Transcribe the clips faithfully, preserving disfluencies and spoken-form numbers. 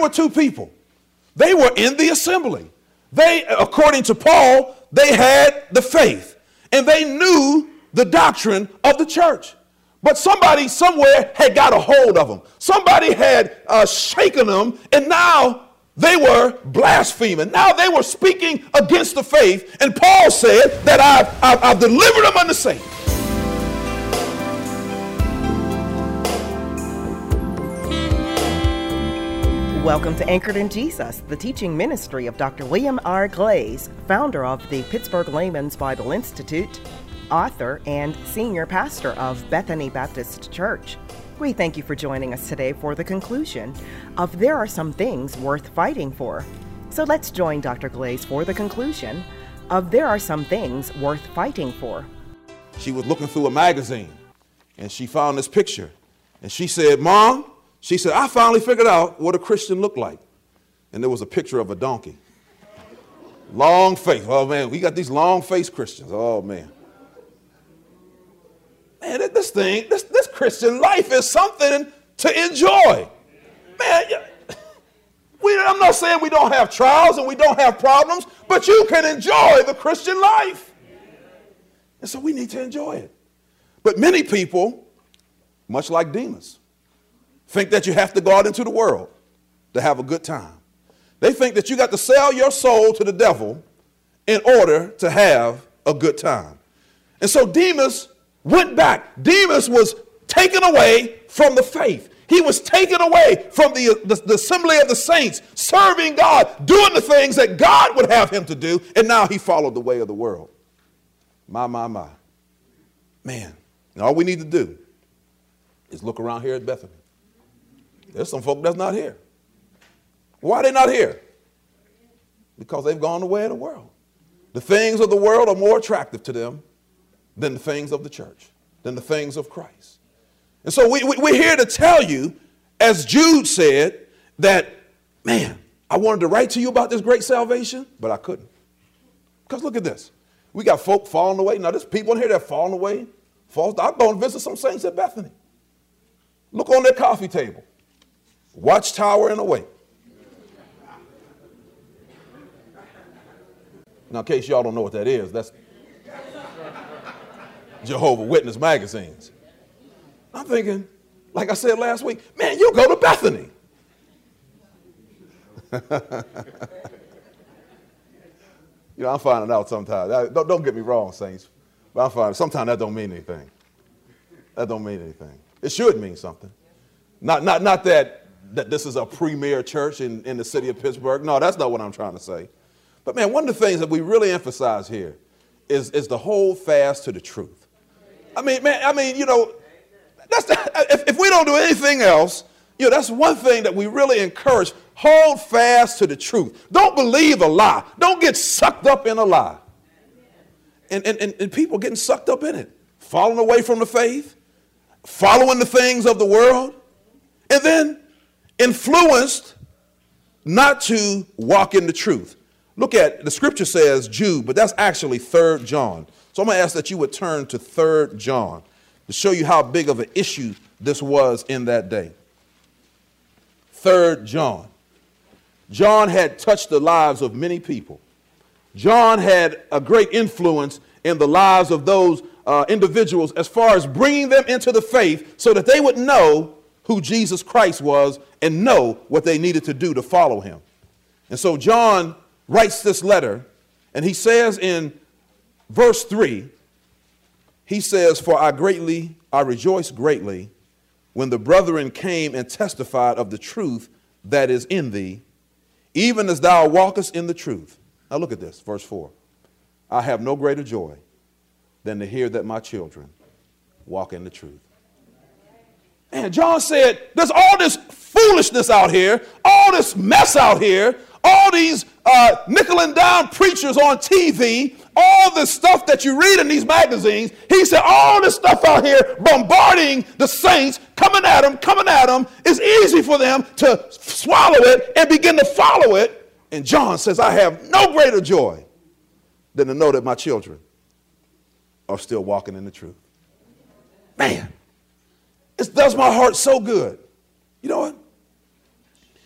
were two people. They were in the assembly. They, according to Paul, they had the faith and they knew the doctrine of the church. But somebody somewhere had got a hold of them. Somebody had uh, shaken them, and now they were blaspheming. Now they were speaking against the faith. And Paul said that I've, I've, I've delivered them unto Satan. Welcome to Anchored in Jesus, the teaching ministry of Doctor William R. Glaze, founder of the Pittsburgh Layman's Bible Institute, author and senior pastor of Bethany Baptist Church. We thank you for joining us today for the conclusion of There Are Some Things Worth Fighting For. So let's join Doctor Glaze for the conclusion of There Are Some Things Worth Fighting For. She was looking through a magazine and she found this picture and she said, Mom, she said, I finally figured out what a Christian looked like. And there was a picture of a donkey. Long face. Oh, man, we got these long-faced Christians. Oh, man. Man, this thing, this, this Christian life is something to enjoy. Man, we, I'm not saying we don't have trials and we don't have problems, but you can enjoy the Christian life. And so we need to enjoy it. But many people, much like Demas, think that you have to go out into the world to have a good time. They think that you got to sell your soul to the devil in order to have a good time. And so Demas went back. Demas was taken away from the faith. He was taken away from the, the, the assembly of the saints, serving God, doing the things that God would have him to do, and now he followed the way of the world. My, my, my. Man, and all we need to do is look around here at Bethany. There's some folk that's not here. Why are they not here? Because they've gone the way of the world. The things of the world are more attractive to them than the things of the church, than the things of Christ. And so we, we, we're here to tell you, as Jude said, that, man, I wanted to write to you about this great salvation, but I couldn't. Because look at this. We got folk falling away. Now, there's people in here that are falling away. Falls. I'll go and visit some saints at Bethany. Look on their coffee table. Watchtower and Awake. Now, in case y'all don't know what that is, that's Jehovah's Witness magazines. I'm thinking, like I said last week, man, you go to Bethany. You know, I'm finding out sometimes. I, don't, don't get me wrong, saints, but I'm finding sometimes that don't mean anything. That don't mean anything. It should mean something. Not, not, not that. that this is a premier church in, in the city of Pittsburgh. No, that's not what I'm trying to say. But, man, one of the things that we really emphasize here is, is to hold fast to the truth. I mean, man, I mean, you know, that's the, if, if we don't do anything else, you know, that's one thing that we really encourage. Hold fast to the truth. Don't believe a lie. Don't get sucked up in a lie. And, and, and, and people getting sucked up in it, falling away from the faith, following the things of the world, and then influenced not to walk in the truth. Look at, the scripture says Jude, but that's actually Third John. So I'm going to ask that you would turn to Third John to show you how big of an issue this was in that day. Third John. John had touched the lives of many people. John had a great influence in the lives of those uh, individuals as far as bringing them into the faith so that they would know who Jesus Christ was and know what they needed to do to follow him. And so John writes this letter, and he says in verse three, he says, For I greatly, I rejoice greatly when the brethren came and testified of the truth that is in thee, even as thou walkest in the truth. Now look at this, verse four. I have no greater joy than to hear that my children walk in the truth. And John said, there's all this foolishness out here, all this mess out here, all these uh, nickel and dime preachers on T V, all this stuff that you read in these magazines. He said, all this stuff out here bombarding the saints, coming at them, coming at them. It's easy for them to swallow it and begin to follow it. And John says, I have no greater joy than to know that my children are still walking in the truth. Man. It does my heart so good. You know what? If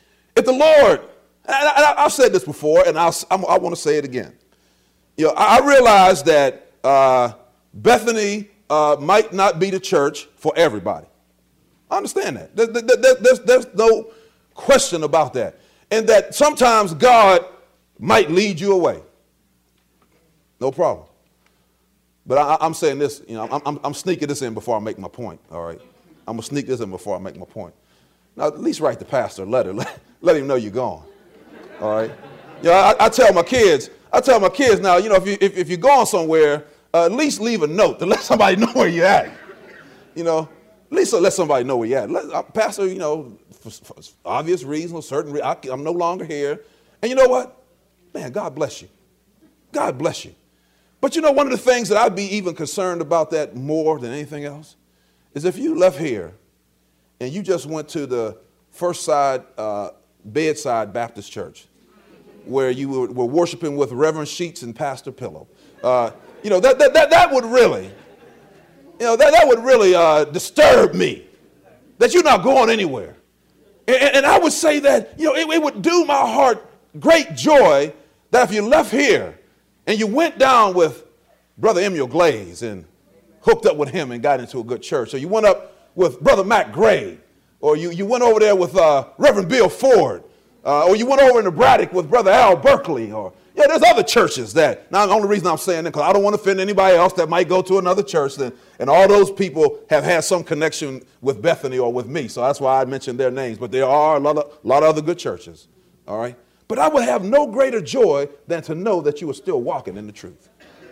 the Lord, and I, I've said this before, and I'll, I'm, I want to say it again. You know, I, I realize that uh, Bethany uh, might not be the church for everybody. I understand that. There, there, there, there's, there's no question about that. And that sometimes God might lead you away. No problem. But I, I'm saying this, you know, I'm, I'm sneaking this in before I make my point, all right? I'm going to sneak this in before I make my point. Now, at least write the pastor a letter. Let, let him know you're gone, all right? You know, I, I tell my kids, I tell my kids now, you know, if, you, if, if you're going somewhere, uh, at least leave a note to let somebody know where you're at. You know, at least let somebody know where you're at. Let, uh, pastor, you know, for, for obvious reasons, certain re- I, I'm no longer here. And you know what? Man, God bless you. God bless you. But you know, one of the things that I'd be even concerned about that more than anything else is if you left here and you just went to the First Side uh, Bedside Baptist Church where you were, were worshiping with Reverend Sheets and Pastor Pillow. Uh, you know, that, that, that, that would really, you know, that, that would really uh, disturb me, that you're not going anywhere. And, and I would say that, you know, it, it would do my heart great joy that if you left here and you went down with Brother Emil Glaze and hooked up with him and got into a good church, or you went up with Brother Matt Gray, or you, you went over there with uh, Reverend Bill Ford, uh, or you went over into Braddock with Brother Al Berkeley, or, yeah, there's other churches that, now the only reason I'm saying that, because I don't want to offend anybody else that might go to another church, and, and all those people have had some connection with Bethany or with me, so that's why I mentioned their names, but there are a lot of, a lot of other good churches, all right? But I would have no greater joy than to know that you were still walking in the truth.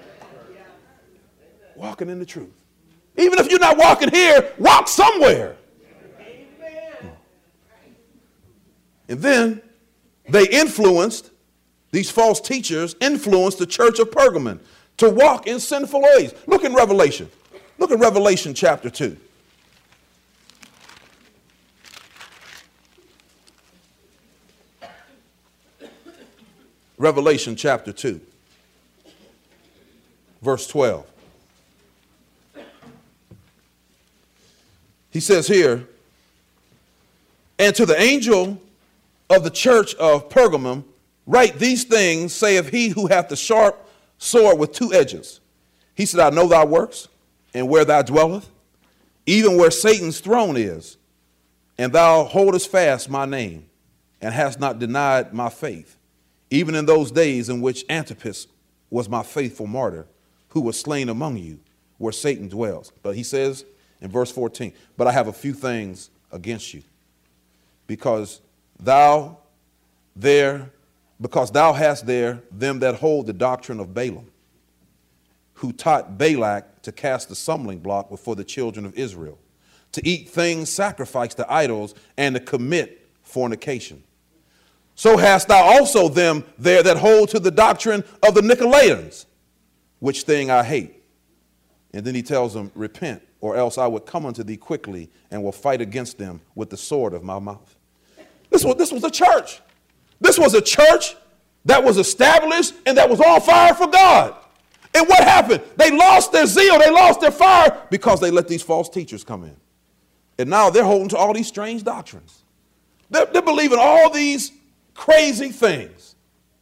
Walking in the truth. Even if you're not walking here, walk somewhere. And then they influenced, these false teachers influenced the church of Pergamon to walk in sinful ways. Look in Revelation. Look at Revelation chapter two. Revelation chapter two, verse twelve. He says here, and to the angel of the church of Pergamum, write these things, saith he who hath the sharp sword with two edges. He said, I know thy works, and where thou dwellest, even where Satan's throne is, and thou holdest fast my name, and hast not denied my faith, even in those days in which Antipas was my faithful martyr, who was slain among you, where Satan dwells. But he says in verse fourteen, but I have a few things against you, because thou there, because thou hast there them that hold the doctrine of Balaam, who taught Balak to cast the stumbling block before the children of Israel, to eat things sacrificed to idols, and to commit fornication. So hast thou also them there that hold to the doctrine of the Nicolaitans, which thing I hate. And then he tells them, repent, or else I would come unto thee quickly and will fight against them with the sword of my mouth. This was, this was a church. This was a church that was established and that was on fire for God. And what happened? They lost their zeal. They lost their fire because they let these false teachers come in. And now they're holding to all these strange doctrines. They're, they're believing all these crazy things.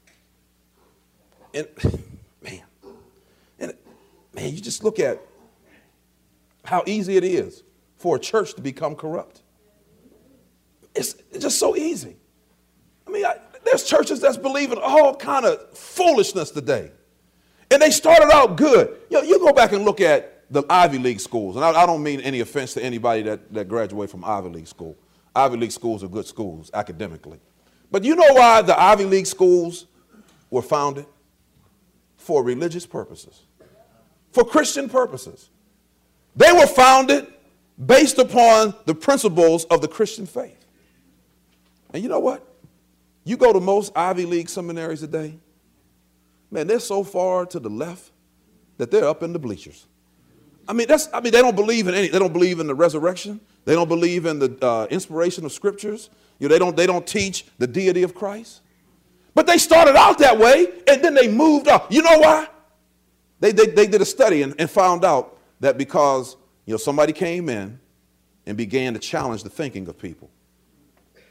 And man, and man, you just look at how easy it is for a church to become corrupt. It's, it's just so easy. I mean, I, there's churches that's believing all kind of foolishness today. And they started out good. You know, you go back and look at the Ivy League schools, and I, I don't mean any offense to anybody that, that graduated from Ivy League school. Ivy League schools are good schools academically. But you know why the Ivy League schools were founded? For religious purposes, for Christian purposes. They were founded based upon the principles of the Christian faith. And you know what? You go to most Ivy League seminaries today, man, they're so far to the left that they're up in the bleachers. I mean, that's, I mean, they don't believe in any, they don't believe in the resurrection. They don't believe in the uh, inspiration of scriptures. You know, they don't, they don't teach the deity of Christ. But they started out that way, and then they moved up. You know why? They, they, they did a study and, and found out that because, you know, somebody came in and began to challenge the thinking of people.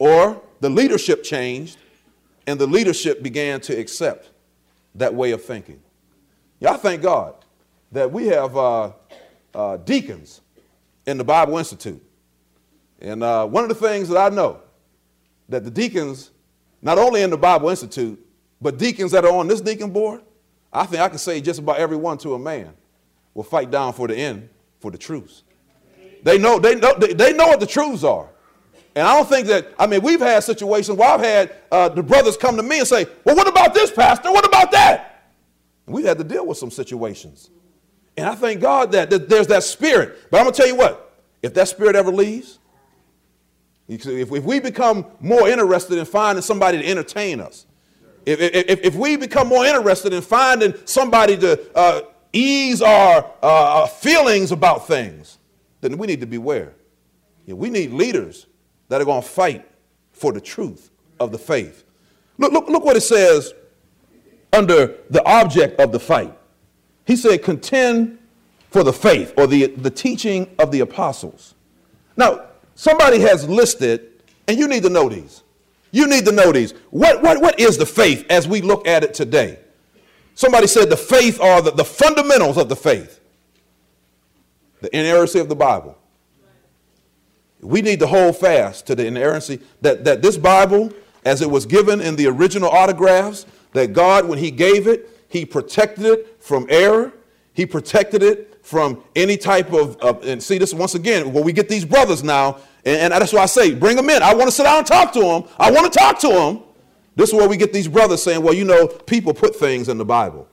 or the leadership changed and the leadership began to accept that way of thinking. Yeah, I thank God that we have uh, uh, deacons in the Bible Institute. And uh, one of the things that I know, that the deacons, not only in the Bible Institute, but deacons that are on this deacon board, I think I can say just about every one to a man will fight down for the end, for the truths. They know, they know, they, they know what the truths are. And I don't think that, I mean, we've had situations where I've had uh, the brothers come to me and say, well, what about this, pastor? What about that? And we've had to deal with some situations. And I thank God that, that there's that spirit. But I'm going to tell you what, if that spirit ever leaves, if, if we become more interested in finding somebody to entertain us, if, if, if we become more interested in finding somebody to uh, ease our uh, feelings about things, then we need to beware. Yeah, we need leaders that are going to fight for the truth of the faith. Look, look, look what it says under the object of the fight. He said, contend for the faith, or the, the teaching of the apostles. Now, somebody has listed, and you need to know these. You need to know these. What, what, what is the faith as we look at it today? Somebody said the faith are the, the fundamentals of the faith. The inerrancy of the Bible. We need to hold fast to the inerrancy that, that this Bible, as it was given in the original autographs, that God, when he gave it, he protected it from error. He protected it from any type of, of and see this once again, where we get these brothers now, and, and that's why I say, bring them in. I want to sit down and talk to them. I want to talk to them. This is where we get these brothers saying, well, you know, people put things in the Bible.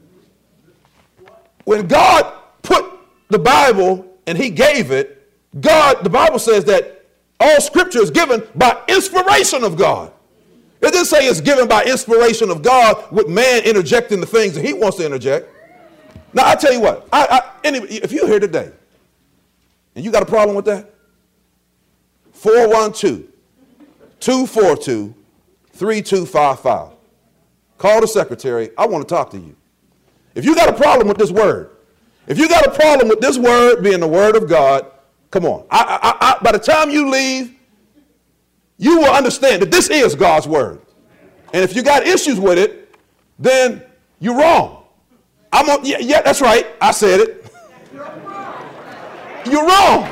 When God put the Bible and he gave it, God, the Bible says that all scripture is given by inspiration of God. It didn't say it's given by inspiration of God with man interjecting the things that he wants to interject. Now, I tell you what, I, I, anyway, if you're here today and you got a problem with that, four one two, two four two, three two five five. Call the secretary. I want to talk to you. If you got a problem with this word, if you got a problem with this word being the word of God, come on. I, I, I, by the time you leave, you will understand that this is God's word. And if you got issues with it, then you're wrong. I'm on, yeah, yeah, that's right. I said it. You're wrong.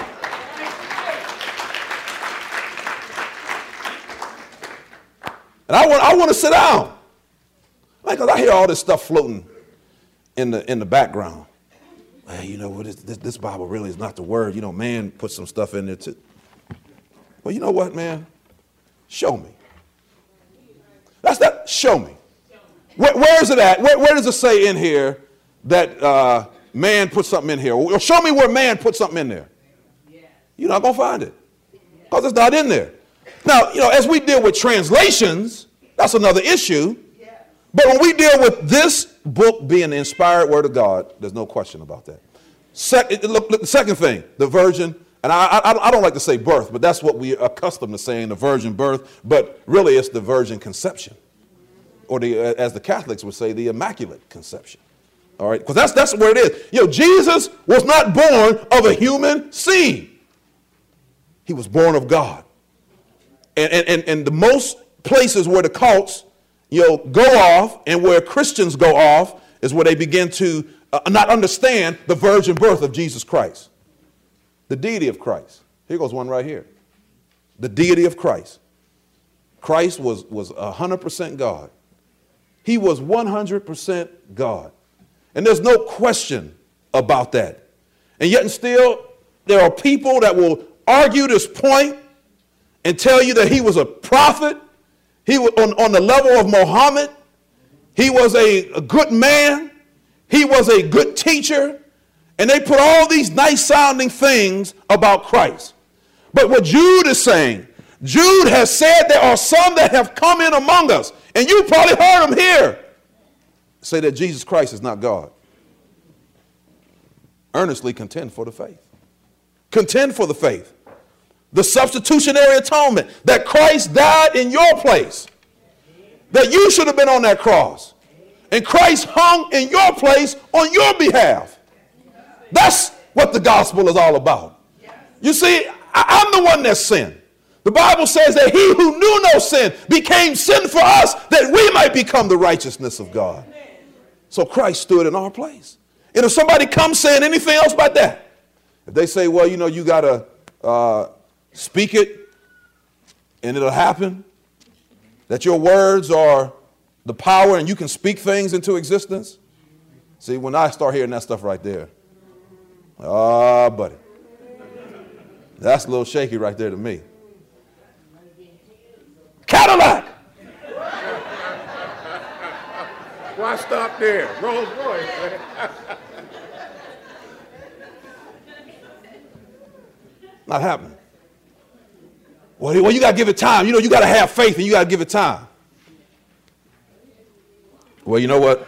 And I want, I want to sit down. Like, cause I hear all this stuff floating in the in the background. Hey, you know what? This, this, this Bible really is not the word. You know, man put some stuff in there too. Well, you know what, man? Show me. That's that. Show me. Where, where is it at? Where, where does it say in here that uh, man put something in here? Or show me where man put something in there. You're not going to find it because it's not in there. Now, you know, as we deal with translations, that's another issue. But when we deal with this book being the inspired word of God, there's no question about that. Second, look, look, the second thing, the virgin, and I, I, I don't like to say birth, but that's what we're accustomed to saying, the virgin birth. But really, it's the virgin conception, or the, as the Catholics would say, the immaculate conception. All right, because that's that's where it is. You know, Jesus was not born of a human seed. He was born of God. And and and, and the most places where the cults, you know, go off and where Christians go off is where they begin to uh, not understand the virgin birth of Jesus Christ. The deity of Christ. Here goes one right here. The deity of Christ. Christ was, was one hundred percent God. He was one hundred percent God. And there's no question about that. And yet and still, there are people that will argue this point and tell you that he was a prophet. He was on, on the level of Muhammad. He was a, a good man. He was a good teacher. And they put all these nice sounding things about Christ. But what Jude is saying, Jude has said there are some that have come in among us. And you probably heard them here say that Jesus Christ is not God. Earnestly contend for the faith. Contend for the faith. The substitutionary atonement, that Christ died in your place, that you should have been on that cross, and Christ hung in your place on your behalf. That's what the gospel is all about. You see, I, I'm the one that sinned. The Bible says that he who knew no sin became sin for us that we might become the righteousness of God. So Christ stood in our place. And if somebody comes saying anything else about that, if they say, well, you know, you got to uh, speak it and it'll happen, that your words are the power and you can speak things into existence. See, when I start hearing that stuff right there, ah, buddy, that's a little shaky right there to me. Cadillac. Why stop there? Rolls Royce. Not happening. Well, well, you got to give it time. You know, you got to have faith and you got to give it time. Well, you know what?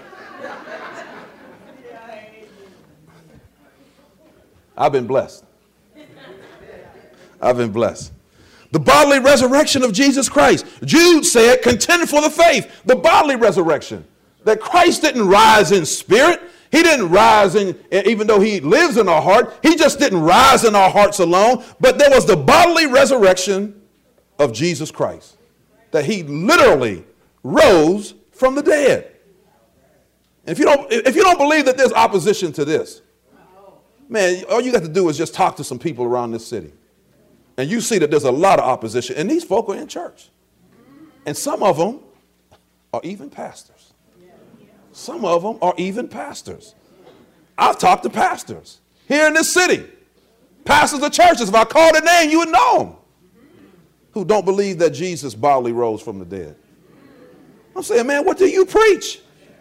I've been blessed. I've been blessed. The bodily resurrection of Jesus Christ. Jude said, contend for the faith. The bodily resurrection. That Christ didn't rise in spirit. He didn't rise in, even though he lives in our heart. He just didn't rise in our hearts alone. But there was the bodily resurrection of Jesus Christ. That he literally rose from the dead. If you don't, if you don't believe that there's opposition to this, man, all you got to do is just talk to some people around this city. And you see that there's a lot of opposition. And these folk are in church. And some of them are even pastors. Some of them are even pastors. I've talked to pastors here in this city. Pastors of churches. If I call their name, you would know them. Who don't believe that Jesus bodily rose from the dead. I'm saying, man, what do you preach?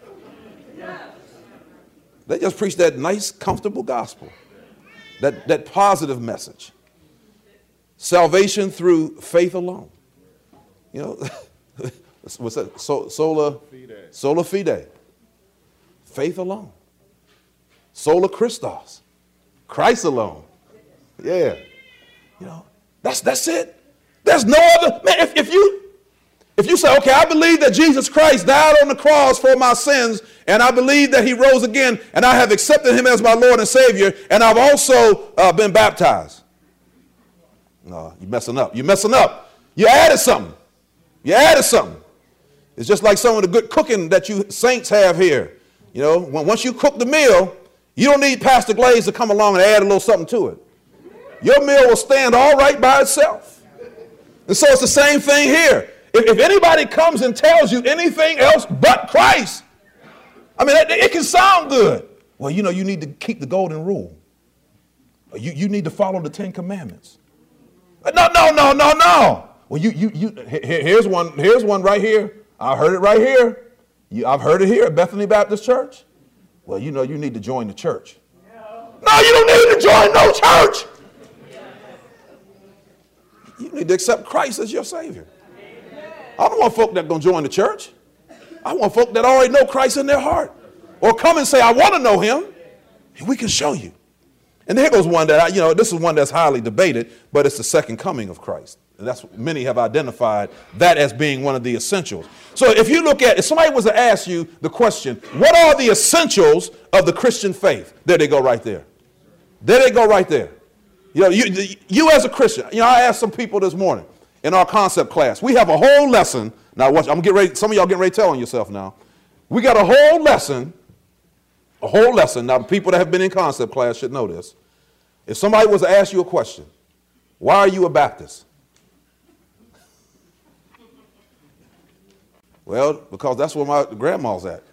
They just preach that nice, comfortable gospel. That, that positive message. Salvation through faith alone. You know, what's that? So, sola fide. Sola fide. Faith alone. Sola Christos. Christ alone. Yeah. You know, that's that's it. There's no other. Man, if, if you if you say, okay, I believe that Jesus Christ died on the cross for my sins, and I believe that he rose again, and I have accepted him as my Lord and Savior, and I've also uh, been baptized. No, you're messing up. You're messing up. You added something. You added something. It's just like some of the good cooking that you saints have here. You know, when, once you cook the meal, you don't need Pastor Glaze to come along and add a little something to it. Your meal will stand all right by itself. And so it's the same thing here. If, if anybody comes and tells you anything else but Christ, I mean, it, it can sound good. Well, you know, you need to keep the golden rule. You, you need to follow the Ten Commandments. No, no, no, no, no. Well, you, you, you. Here's one. Here's one right here. I heard it right here. You, I've heard it here at Bethany Baptist Church. Well, you know, you need to join the church. No, you don't need to join no church. You need to accept Christ as your Savior. I don't want folk that are going to join the church. I want folk that already know Christ in their heart, or come and say, "I want to know Him," and we can show you. And here goes one that, I, you know, this is one that's highly debated, but it's the second coming of Christ. And that's many have identified that as being one of the essentials. So if you look at, if somebody was to ask you the question, what are the essentials of the Christian faith? There they go right there. There they go right there. You know, you, you as a Christian, you know, I asked some people this morning in our concept class, we have a whole lesson. Now, watch, I'm getting ready, some of y'all getting ready to tell on yourself now. We got a whole lesson A whole lesson. Now, people that have been in concept class should know this. If somebody was to ask you a question, why are you a Baptist? Well, because that's where my grandma's at.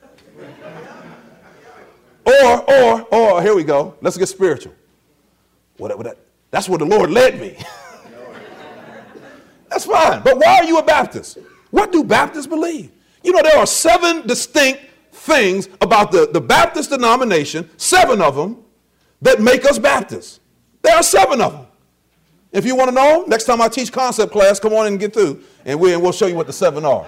Or, or, or, here we go. Let's get spiritual. Whatever that, that's where the Lord led me. That's fine. But why are you a Baptist? What do Baptists believe? You know, there are seven distinct things about the, the Baptist denomination, seven of them, that make us Baptists. There are seven of them. If you want to know, next time I teach concept class, come on in and get through, and, we, and we'll show you what the seven are.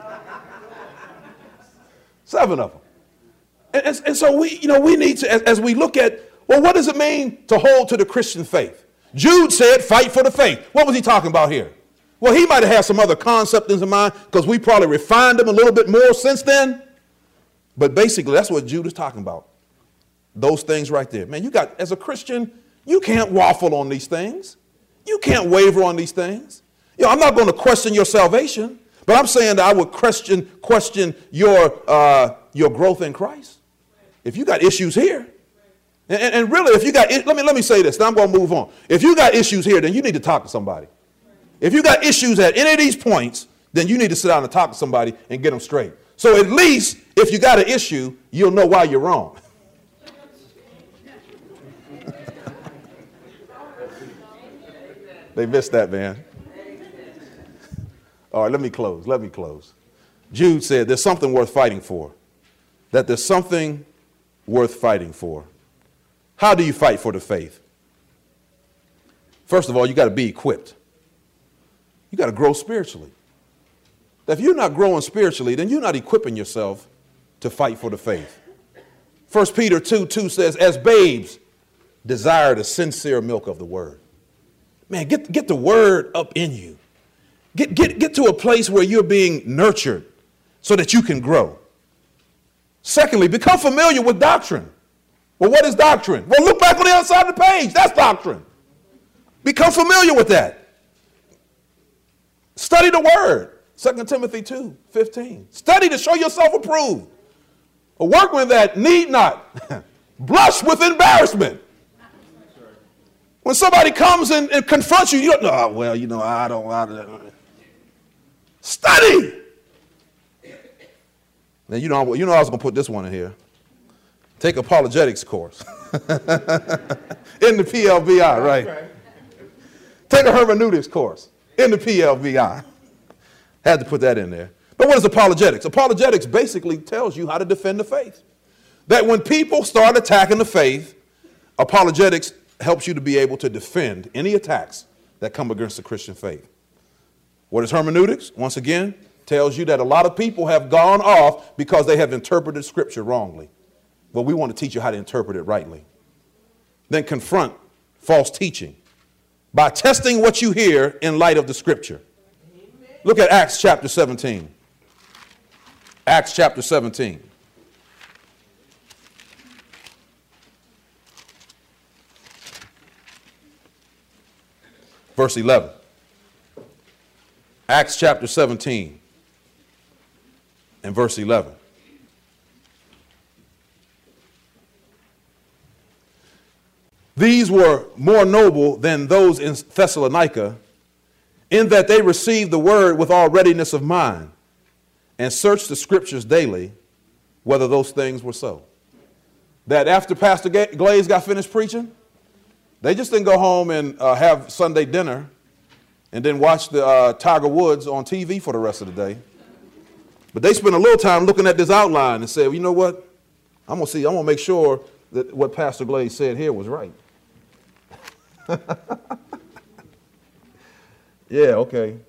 Seven of them. And, and, and so we, you know, we need to, as, as we look at, well, what does it mean to hold to the Christian faith? Jude said, fight for the faith. What was he talking about here? Well, he might have had some other concepts in mind because we probably refined them a little bit more since then. But basically, that's what Jude is talking about. Those things right there. Man, you got, as a Christian, you can't waffle on these things. You can't waver on these things. You know, I'm not going to question your salvation, but I'm saying that I would question question your uh, your growth in Christ. If you got issues here, and, and really, if you got, let me let me say this. Now I'm going to move on. If you got issues here, then you need to talk to somebody. If you got issues at any of these points, then you need to sit down and talk to somebody and get them straight. So at least if you got an issue, you'll know why you're wrong. They missed that, man. All right, let me close. Let me close. Jude said there's something worth fighting for. That there's something worth fighting for. How do you fight for the faith? First of all, you got to be equipped. You got to grow spiritually. If you're not growing spiritually, then you're not equipping yourself to fight for the faith. First Peter two two says, as babes, desire the sincere milk of the word. Man, get, get the word up in you. Get, get, get to a place where you're being nurtured so that you can grow. Secondly, become familiar with doctrine. Well, what is doctrine? Well, look back on the other side of the page. That's doctrine. Become familiar with that. Study the word. Second Timothy two fifteen. Study to show yourself approved. A workman that need not blush with embarrassment. When somebody comes and, and confronts you, you don't know, oh, well, you know, I don't, I don't. Study. Now, you know, you know I was going to put this one in here. Take apologetics course. In the P L B I, right? right? Take a hermeneutics course in the P L B I. Had to put that in there. But what is apologetics? Apologetics basically tells you how to defend the faith. That when people start attacking the faith, apologetics helps you to be able to defend any attacks that come against the Christian faith. What is hermeneutics? Once again, tells you that a lot of people have gone off because they have interpreted scripture wrongly. But we want to teach you how to interpret it rightly. Then confront false teaching by testing what you hear in light of the scripture. Look at Acts chapter seventeen. Acts chapter seventeen. Verse eleven. Acts chapter seventeen and verse eleven. These were more noble than those in Thessalonica, in that they received the word with all readiness of mind, and searched the scriptures daily, whether those things were so. That after Pastor Glaze got finished preaching, they just didn't go home and uh, have Sunday dinner and then watch the uh, Tiger Woods on T V for the rest of the day. But they spent a little time looking at this outline and said, well, you know what? I'm going to see, I'm going to make sure that what Pastor Glaze said here was right. Yeah, okay.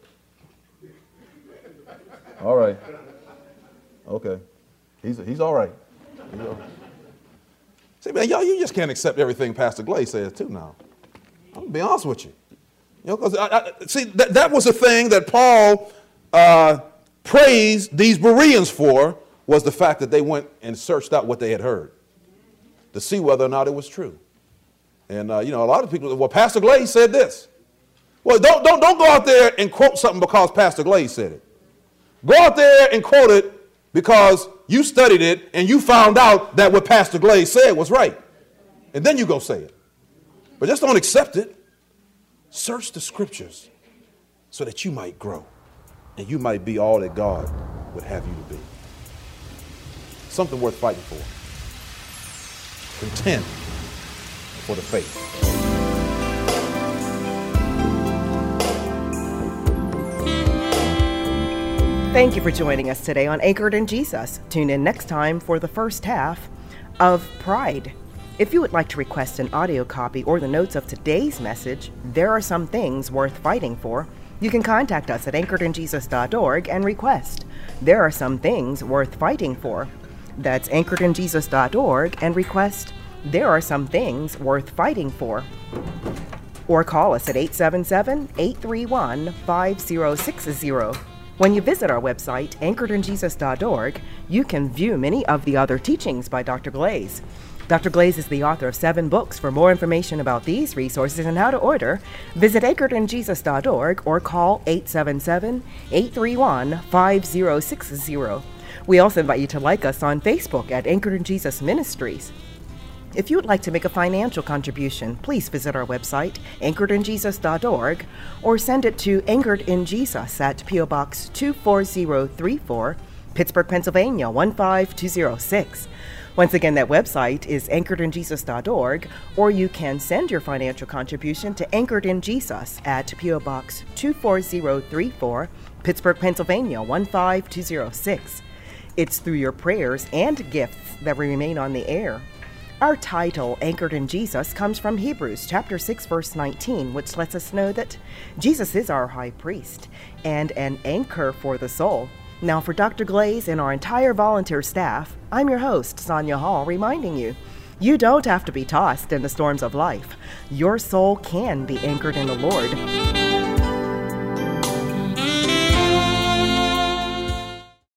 All right. Okay. He's, he's all right. He's all right. See, man, y'all, you just can't accept everything Pastor Glaze says, too, now. I'm going to be honest with you. You know, because, I, I, see, that, that was the thing that Paul uh, praised these Bereans for, was the fact that they went and searched out what they had heard to see whether or not it was true. And, uh, you know, a lot of people, well, Pastor Glaze said this. Well, don't, don't, don't go out there and quote something because Pastor Glaze said it. Go out there and quote it because you studied it and you found out that what Pastor Glaze said was right. And then you go say it. But just don't accept it. Search the scriptures so that you might grow and you might be all that God would have you to be. Something worth fighting for. Contend for the faith. Thank you for joining us today on Anchored in Jesus. Tune in next time for the first half of Pride. If you would like to request an audio copy or the notes of today's message, There Are Some Things Worth Fighting For, you can contact us at anchored in jesus dot org and request There Are Some Things Worth Fighting For. That's anchored in jesus dot org and request There Are Some Things Worth Fighting For. Or call us at eight seven seven, eight three one, five zero six zero. When you visit our website, anchored in jesus dot org, you can view many of the other teachings by Doctor Glaze. Doctor Glaze is the author of seven books. For more information about these resources and how to order, visit anchored in jesus dot org or call eight seven seven, eight three one, five zero six zero. We also invite you to like us on Facebook at Anchored in Jesus Ministries. If you would like to make a financial contribution, please visit our website, anchored in jesus dot org, or send it to Anchored in Jesus at P O Box two four zero three four, Pittsburgh, Pennsylvania one five two zero six. Once again, that website is anchored in jesus dot org, or you can send your financial contribution to Anchored in Jesus at P O Box two four zero three four, Pittsburgh, Pennsylvania one five two zero six. It's through your prayers and gifts that we remain on the air. Our title, Anchored in Jesus, comes from Hebrews chapter six, verse nineteen, which lets us know that Jesus is our high priest and an anchor for the soul. Now, for Doctor Glaze and our entire volunteer staff, I'm your host, Sonia Hall, reminding you, you don't have to be tossed in the storms of life. Your soul can be anchored in the Lord.